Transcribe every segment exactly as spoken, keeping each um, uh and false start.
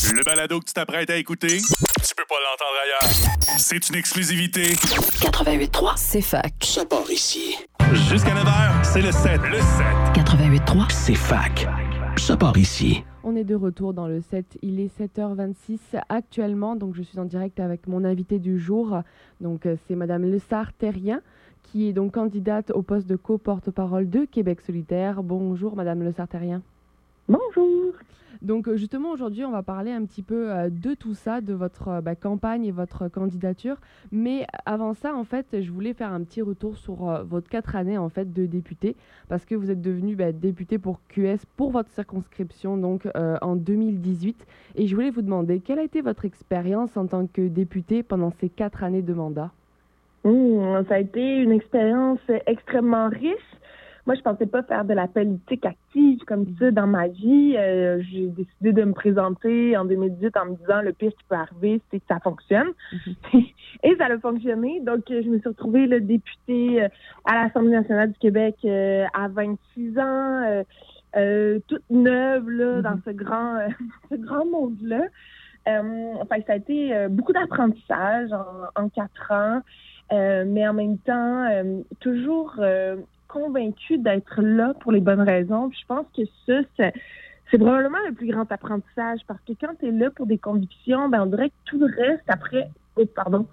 Le balado que tu t'apprêtes à écouter, tu peux pas l'entendre ailleurs. C'est une exclusivité. quatre-vingt-huit trois, c'est fac. Ça part ici. Jusqu'à neuf heures, c'est le sept. Le sept. quatre-vingt-huit trois, C'est fac. Ça part ici. On est de retour dans le sept. Il est sept heures vingt-six actuellement, donc je suis en direct avec mon invité du jour. Donc euh, c'est Madame Lessard-Terrien, qui est donc candidate au poste de co-porte-parole de Québec solidaire. Bonjour Madame Lessard-Terrien. Bonjour. Donc justement aujourd'hui on va parler un petit peu euh, de tout ça, de votre euh, bah, campagne et votre candidature. Mais avant ça en fait je voulais faire un petit retour sur euh, votre quatre années en fait de député, parce que vous êtes devenu bah, député pour Q S pour votre circonscription donc euh, en deux mille dix-huit. Et je voulais vous demander quelle a été votre expérience en tant que député pendant ces quatre années de mandat. Mmh, ça a été une expérience extrêmement riche. Moi, je pensais pas faire de la politique active comme ça dans ma vie. Euh, j'ai décidé de me présenter en deux mille dix-huit en me disant le pire qui peut arriver, c'est que ça fonctionne. Mm-hmm. Et ça a fonctionné. Donc, je me suis retrouvée là, députée à l'Assemblée nationale du Québec euh, à vingt-six ans, euh, euh, toute neuve là, mm-hmm. dans ce grand, euh, ce grand monde-là. Euh, enfin, ça a été euh, beaucoup d'apprentissage en, en quatre ans, euh, mais en même temps, euh, toujours... Euh, convaincue d'être là pour les bonnes raisons. Puis je pense que ça, c'est, c'est probablement le plus grand apprentissage, parce que quand tu es là pour des convictions, ben on dirait que tout le reste après... Oh, pardon.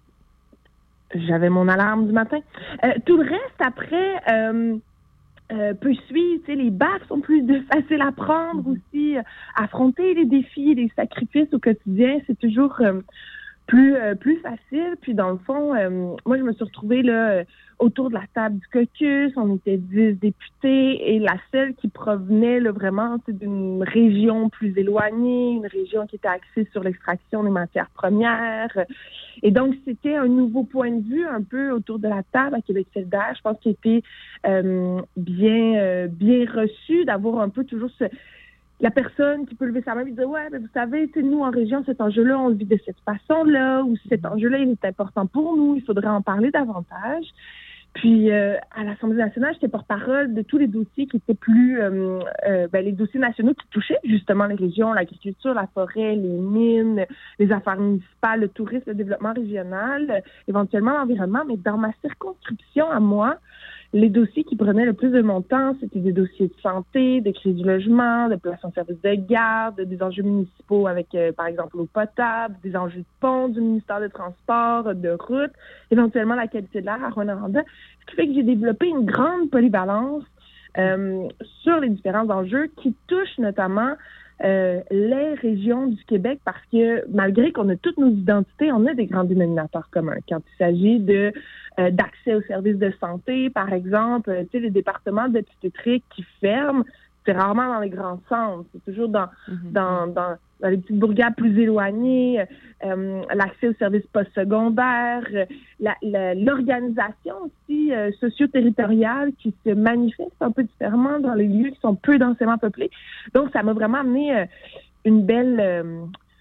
J'avais mon alarme du matin. Euh, tout le reste après euh, euh, peut suivre. Tu sais, les bacs sont plus de, faciles à prendre aussi. Euh, affronter les défis, les sacrifices au quotidien, c'est toujours... Euh, plus euh, plus facile. Puis dans le fond, euh, moi je me suis retrouvée là euh, autour de la table du caucus. On était dix députés et la seule qui provenait là vraiment d'une région plus éloignée, une région qui était axée sur l'extraction des matières premières. Et donc c'était un nouveau point de vue un peu autour de la table à Québec solidaire. Je pense qu'il était euh, bien euh, bien reçu d'avoir un peu toujours ce la personne qui peut lever sa main et dire « Ouais, mais vous savez, nous, en région, cet enjeu-là, on le vit de cette façon-là, ou cet enjeu-là, il est important pour nous, il faudrait en parler davantage. » Puis, euh, à l'Assemblée nationale, j'étais porte-parole de tous les dossiers qui étaient plus... Euh, euh, ben, les dossiers nationaux qui touchaient justement les régions, l'agriculture, la forêt, les mines, les affaires municipales, le tourisme, le développement régional, euh, éventuellement l'environnement. Mais dans ma circonscription à moi, les dossiers qui prenaient le plus de mon temps, c'était des dossiers de santé, de crise du logement, de place en service de garde, des enjeux municipaux avec, euh, par exemple, l'eau potable, des enjeux de pont du ministère des Transports, de routes, éventuellement la qualité de l'air à Rwanda. Ce qui fait que j'ai développé une grande polyvalence euh, sur les différents enjeux qui touchent notamment euh, les régions du Québec, parce que malgré qu'on a toutes nos identités, on a des grands dénominateurs communs. Quand il s'agit de euh, d'accès aux services de santé, par exemple, tu sais, les départements d'obstétrique qui ferment, c'est rarement dans les grands centres, c'est toujours dans mm-hmm. dans, dans dans les petites bourgades plus éloignées, euh, l'accès aux services postsecondaires, la, la, l'organisation aussi euh, socio-territoriale qui se manifeste un peu différemment dans les lieux qui sont peu densément peuplés. Donc, ça m'a vraiment amené euh, une belle euh,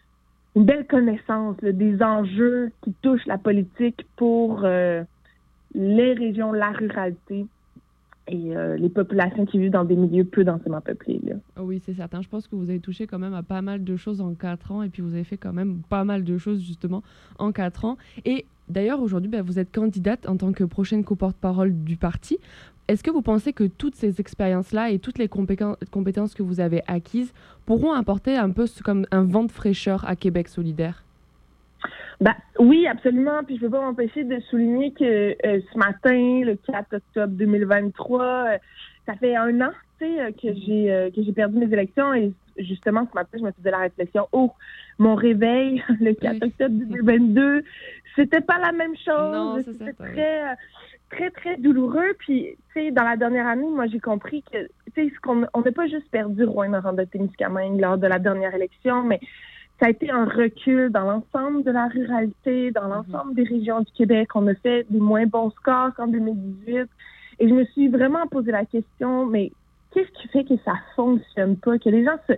une belle connaissance là, des enjeux qui touchent la politique pour euh, les régions, la ruralité et euh, les populations qui vivent dans des milieux peu densément peuplés. Là. Oui, c'est certain. Je pense que vous avez touché quand même à pas mal de choses en quatre ans, et puis vous avez fait quand même pas mal de choses justement en quatre ans. Et d'ailleurs, aujourd'hui, ben, vous êtes candidate en tant que prochaine co-porte-parole du parti. Est-ce que vous pensez que toutes ces expériences-là et toutes les compé- compétences que vous avez acquises pourront apporter un peu comme un vent de fraîcheur à Québec solidaire? Ben, oui, absolument. Puis je ne veux pas m'empêcher de souligner que euh, ce matin, le quatre octobre deux mille vingt-trois, euh, ça fait un an, tu sais, euh, que j'ai euh, que j'ai perdu mes élections, et justement ce matin, je me faisais la réflexion. Oh, mon réveil, le quatre oui. octobre deux mille vingt-deux, c'était pas la même chose. Non, c'est c'était certain, très, euh, très, très douloureux. Puis, tu sais, dans la dernière année, moi, j'ai compris que, tu sais, qu'on on n'a pas juste perdu Rouyn-Noranda-Témiscamingue lors de la dernière élection, mais ça a été un recul dans l'ensemble de la ruralité, dans l'ensemble mm-hmm. des régions du Québec. On a fait des moins bons scores qu'en deux mille dix-huit. Et je me suis vraiment posé la question, mais qu'est-ce qui fait que ça fonctionne pas, que les gens se,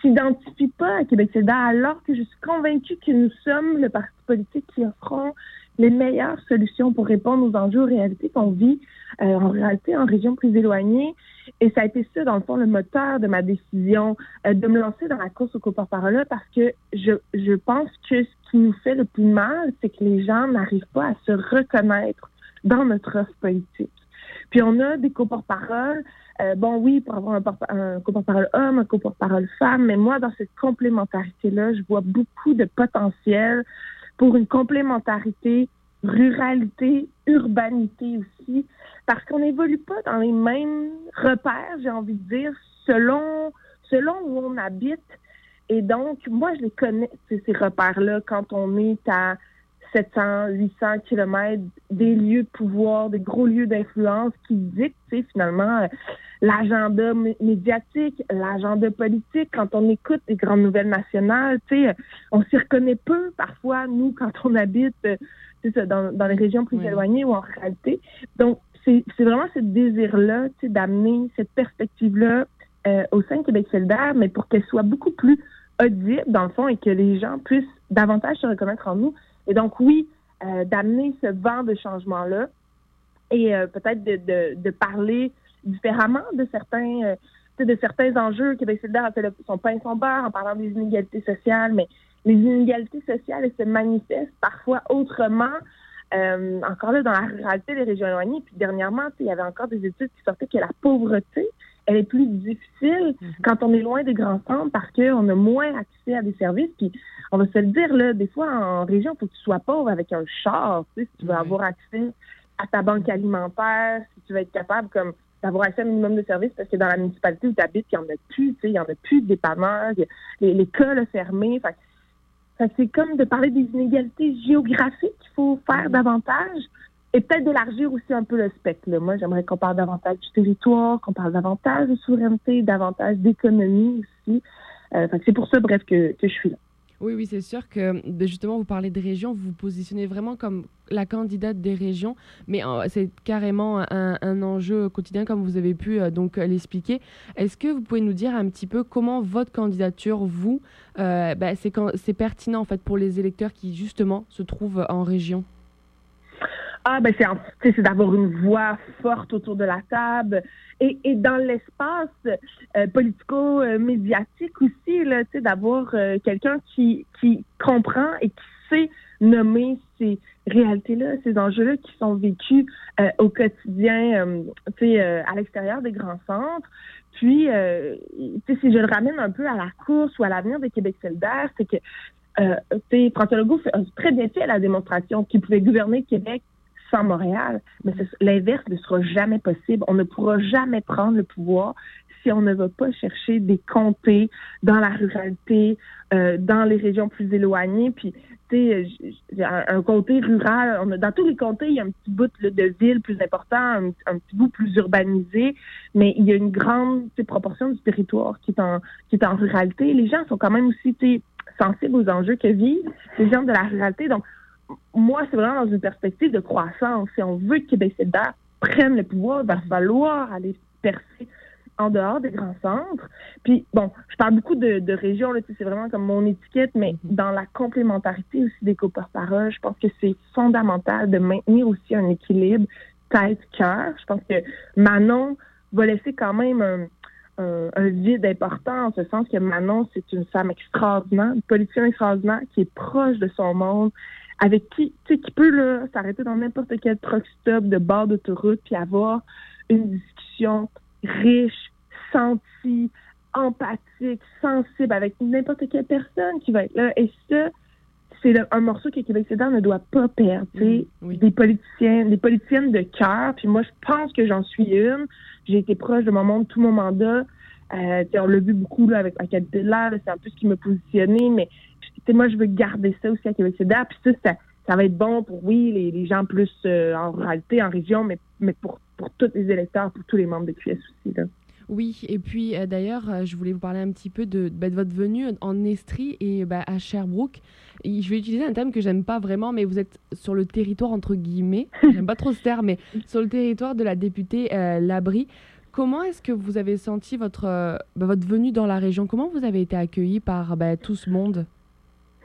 s'identifient pas à Québec solidaire, alors que je suis convaincue que nous sommes le parti politique qui offrons les meilleures solutions pour répondre aux enjeux, aux réalités qu'on vit euh, en réalité en région plus éloignée. Et ça a été ça, dans le fond, le moteur de ma décision euh, de me lancer dans la course au coporte-parole parce que je, je pense que ce qui nous fait le plus mal, c'est que les gens n'arrivent pas à se reconnaître dans notre offre politique. Puis on a des coporte-paroles, euh, bon oui, pour avoir un, porte- un coporte-parole homme, un coporte-parole femme, mais moi, dans cette complémentarité-là, je vois beaucoup de potentiel pour une complémentarité, ruralité, urbanité aussi, parce qu'on n'évolue pas dans les mêmes repères, j'ai envie de dire, selon, selon où on habite. Et donc, moi, je les connais, ces repères-là, quand on est à sept cents, huit cents kilomètres des lieux de pouvoir, des gros lieux d'influence qui dictent, tu sais, finalement, euh, l'agenda m- médiatique, l'agenda politique. Quand on écoute les grandes nouvelles nationales, tu sais, on s'y reconnaît peu parfois, nous, quand on habite euh, c'est ça, dans, dans les régions plus oui. éloignées ou en réalité. Donc, c'est, c'est vraiment ce désir-là, tu sais, d'amener cette perspective-là euh, au sein de Québec solidaire, mais pour qu'elle soit beaucoup plus audible, dans le fond, et que les gens puissent davantage se reconnaître en nous. Et donc, oui, euh, d'amener ce vent de changement-là et euh, peut-être de, de, de parler différemment de certains, euh, de certains enjeux. Québec solidaire a fait le, son pain et son beurre en parlant des inégalités sociales, mais les inégalités sociales, elles se manifestent parfois autrement, euh, encore là, dans la ruralité des régions éloignées. Puis dernièrement, il y avait encore des études qui sortaient que la pauvreté, elle est plus difficile mm-hmm. quand on est loin des grands centres parce qu'on a moins accès à des services. Puis on va se le dire, là, des fois, en région, il faut que tu sois pauvre avec un char, tu sais, si tu veux mm-hmm. avoir accès à ta banque alimentaire, si tu veux être capable comme d'avoir accès à un minimum de services, parce que dans la municipalité où tu habites, il n'y en a plus, tu sais, il n'y en a plus de dépanneurs, les, l'école a fermé. Fait, fait c'est comme de parler des inégalités géographiques qu'il faut faire mm-hmm. davantage. Et peut-être d'élargir aussi un peu le spectre. Là. Moi, j'aimerais qu'on parle davantage du territoire, qu'on parle davantage de souveraineté, davantage d'économie aussi. Euh, fait que c'est pour ça, bref, que, que je suis là. Oui, oui, c'est sûr que justement, vous parlez de régions, vous vous positionnez vraiment comme la candidate des régions, mais euh, c'est carrément un, un enjeu quotidien, comme vous avez pu euh, donc l'expliquer. Est-ce que vous pouvez nous dire un petit peu comment votre candidature, vous, euh, bah, c'est, quand, c'est pertinent en fait pour les électeurs qui justement se trouvent en région? Ah, ben c'est, c'est d'avoir une voix forte autour de la table et, et dans l'espace euh, politico-médiatique aussi, là, d'avoir euh, quelqu'un qui, qui comprend et qui sait nommer ces réalités-là, ces enjeux-là qui sont vécus euh, au quotidien, euh, euh, à l'extérieur des grands centres. Puis, euh, si je le ramène un peu à la course ou à l'avenir de Québec solidaire, c'est que euh, François Legault a très bien fait la démonstration qu'il pouvait gouverner Québec sans Montréal, mais l'inverse ne sera jamais possible. On ne pourra jamais prendre le pouvoir si on ne va pas chercher des comtés dans la ruralité, euh, dans les régions plus éloignées. Puis, tu sais, un, un comté rural, on a, dans tous les comtés, il y a un petit bout là, de ville plus important, un, un petit bout plus urbanisé, mais il y a une grande proportion du territoire qui est en qui est en ruralité. Les gens sont quand même aussi sensibles aux enjeux que vivent les gens de la ruralité. Donc, moi, c'est vraiment dans une perspective de croissance. Si on veut que Québec solidaire prenne le pouvoir, il va falloir aller percer en dehors des grands centres. Puis, bon, je parle beaucoup de, de régions, là, c'est vraiment comme mon étiquette, mais dans la complémentarité aussi des coporte-paroles, je pense que c'est fondamental de maintenir aussi un équilibre tête-cœur. Je pense que Manon va laisser quand même un, un, un vide important, en ce sens que Manon, c'est une femme extraordinaire, une politicienne extraordinaire qui est proche de son monde, avec qui, tu sais, qui peut là, s'arrêter dans n'importe quel truck stop de bord d'autoroute puis avoir une discussion riche, sentie, empathique, sensible avec n'importe quelle personne qui va être là. Et ça, c'est le, un morceau que Québec solidaire ne doit pas perdre. Tu sais, mmh, oui. Des politiciens, des politiciennes de cœur. Puis moi, je pense que j'en suis une. J'ai été proche de mon monde tout mon mandat. Euh, on l'a vu beaucoup là, avec la qualité de l'air. Là, c'est un peu ce qui m'a positionné, mais moi, je veux garder ça aussi à Québec solidaire. Puis ça, ça, ça va être bon pour, oui, les, les gens plus euh, en ruralité, en région, mais, mais pour, pour tous les électeurs, pour tous les membres de Q S aussi. Là. Oui, et puis euh, d'ailleurs, euh, je voulais vous parler un petit peu de, bah, de votre venue en Estrie et bah, à Sherbrooke. Et je vais utiliser un terme que j'aime pas vraiment, mais vous êtes sur le territoire, entre guillemets, j'aime pas trop ce terme, mais sur le territoire de la députée euh, Labrie. Comment est-ce que vous avez senti votre, euh, bah, votre venue dans la région? Comment vous avez été accueillis par bah, tout ce monde?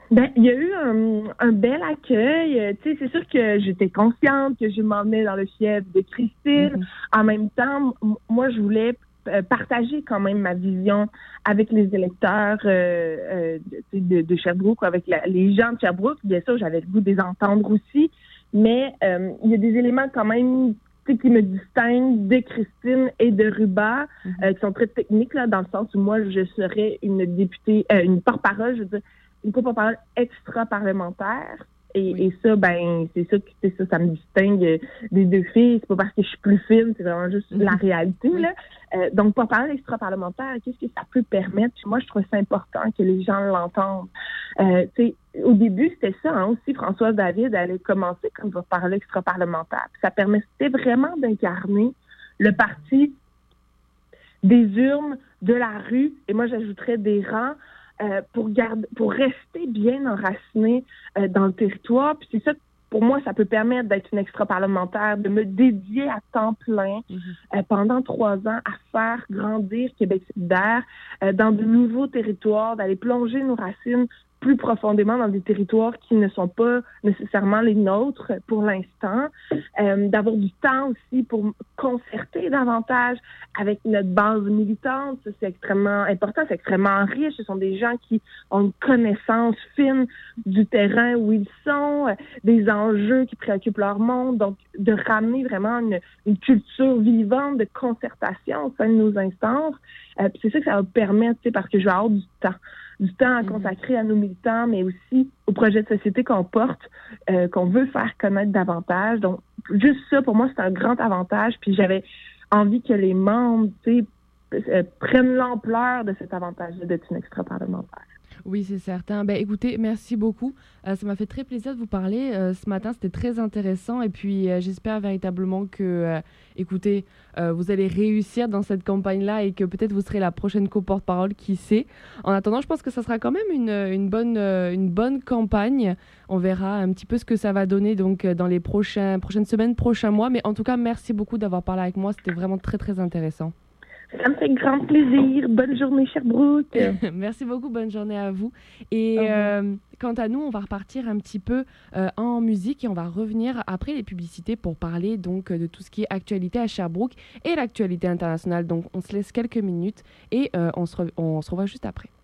Ben, il y a eu un, un bel accueil. Euh, Tu sais, c'est sûr que j'étais consciente que je m'emmenais dans le fief de Christine. Mhm. En même temps, m- moi, je voulais euh, partager quand même ma vision avec les électeurs euh, euh, de, de, de Sherbrooke, avec la- les gens de Sherbrooke. Bien sûr, j'avais le goût de les entendre aussi, mais euh, il y a des éléments quand même tu sais, qui me distinguent de Christine et de Ruba, Mhm. euh, qui sont très techniques, là, dans le sens où moi, je serais une députée, euh, une porte-parole, je veux dire, une porte-parole extra-parlementaire. Et, Oui. et ça, ben, c'est ça, que- c'est ça, ça me distingue euh, des deux filles. C'est pas parce que je suis plus fine, c'est vraiment juste Mhm. la réalité, Oui. là. Euh, donc, porte-parole extra-parlementaire, qu'est-ce que ça peut permettre? Puis moi, je trouve ça important que les gens l'entendent. Euh, tu sais, au début, c'était ça, hein, aussi. Françoise David, elle a commencé comme porte-parole extra-parlementaire. Puis ça permettait vraiment d'incarner le parti des urnes, de la rue, et moi j'ajouterais des rangs, euh, pour garder, pour rester bien enraciné euh, dans le territoire. Puis c'est ça, pour moi, ça peut permettre d'être une extra-parlementaire, de me dédier à temps plein Mhm. euh, pendant trois ans à faire grandir Québec solidaire euh, dans de nouveaux territoires, d'aller plonger nos racines plus profondément dans des territoires qui ne sont pas nécessairement les nôtres pour l'instant, euh, d'avoir du temps aussi pour concerter davantage avec notre base militante. Ça, c'est extrêmement important, c'est extrêmement riche. Ce sont des gens qui ont une connaissance fine du terrain où ils sont, euh, des enjeux qui préoccupent leur monde. Donc, de ramener vraiment une, une culture vivante de concertation au sein de nos instances. Euh, puis c'est ça que ça va permettre, tu sais, parce que je vais avoir du temps. du temps à consacrer à nos militants, mais aussi aux projets de société qu'on porte, euh, qu'on veut faire connaître davantage. Donc, juste ça, pour moi, c'est un grand avantage. Puis j'avais envie que les membres, tu sais, euh, prennent l'ampleur de cet avantage-là d'être une extra-parlementaire. Oui, c'est certain. Ben, écoutez, merci beaucoup. Euh, ça m'a fait très plaisir de vous parler euh, ce matin. C'était très intéressant. Et puis, euh, j'espère véritablement que, euh, écoutez, euh, vous allez réussir dans cette campagne-là et que peut-être vous serez la prochaine co-porte-parole, qui sait. En attendant, je pense que ça sera quand même une, une, bonne, euh, une bonne campagne. On verra un petit peu ce que ça va donner donc, dans les prochains, prochaines semaines, prochains mois. Mais en tout cas, merci beaucoup d'avoir parlé avec moi. C'était vraiment très, très intéressant. Ça me fait grand plaisir. Bonne journée, Sherbrooke. Merci beaucoup, bonne journée à vous. Et Au revoir. euh, quant à nous, on va repartir un petit peu euh, en musique et on va revenir après les publicités pour parler donc de tout ce qui est actualité à Sherbrooke et l'actualité internationale. Donc on se laisse quelques minutes et euh, on, se re- on se revoit juste après.